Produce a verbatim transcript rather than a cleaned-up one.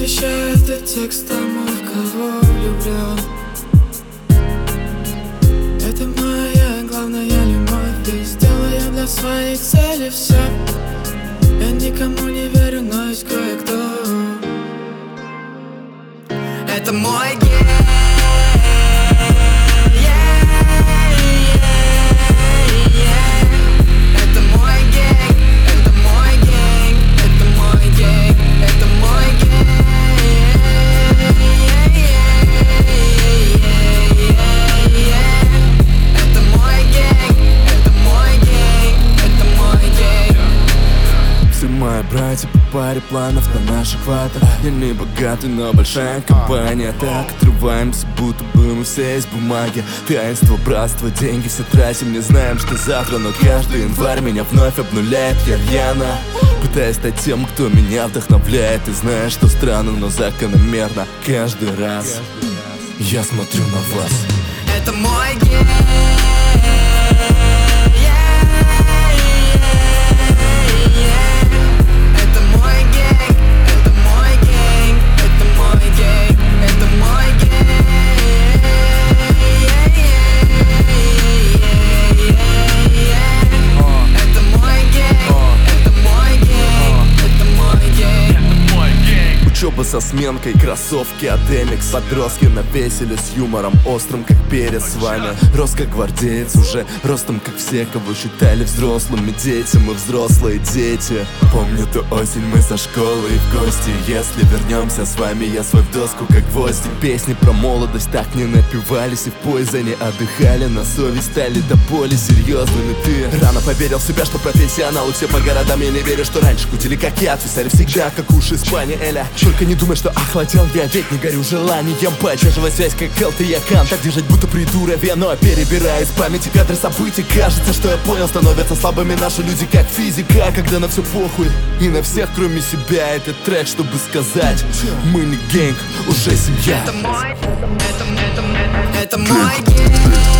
посвящаю этот текст тому, в кого влюблен. Это моя главная любовь, и сделаю для своей цели все. Я никому не верю, но есть кое-кто. Это мой гей. Братья по паре планов на наш экватор. Я не богатый, но большая компания. Так отрываемся, будто бы мы все из бумаги. Таинство, братство, деньги все тратим. Не знаем, что завтра, но каждый январь меня вновь обнуляет. Я рьяно пытаюсь стать тем, кто меня вдохновляет. И знаешь, что странно, но закономерно каждый раз я смотрю на вас. Это мой гей. Учеба со сменкой, кроссовки от Эмикс. Подростки на веселе с юмором острым, как перец с вами. Рос как гвардеец, уже ростом, как все, кого считали взрослыми дети. Мы взрослые дети. Помню ту осень, мы со школы и в гости. Если вернемся с вами, я свой в доску, как гвозди. Песни про молодость так не напивались, и в поезде не отдыхали. На совесть стали до боли серьезными. Ты рано поверил в себя, что профессионалы все по городам. Я не верю, что раньше кутили как я. Отвисали всегда, как уши Испании, Эля. Только не думай, что охладел я, ведь не горю желанием поддерживать связь, как Элт и Якан. Так держать, будто придурок, но перебирая из памяти кадры событий. Кажется, что я понял, становятся слабыми наши люди, как физика. Когда на все похуй и на всех, кроме себя. Этот трек, чтобы сказать: мы не гэнг, уже семья. Это мой, это, это, это, это мой гэнг.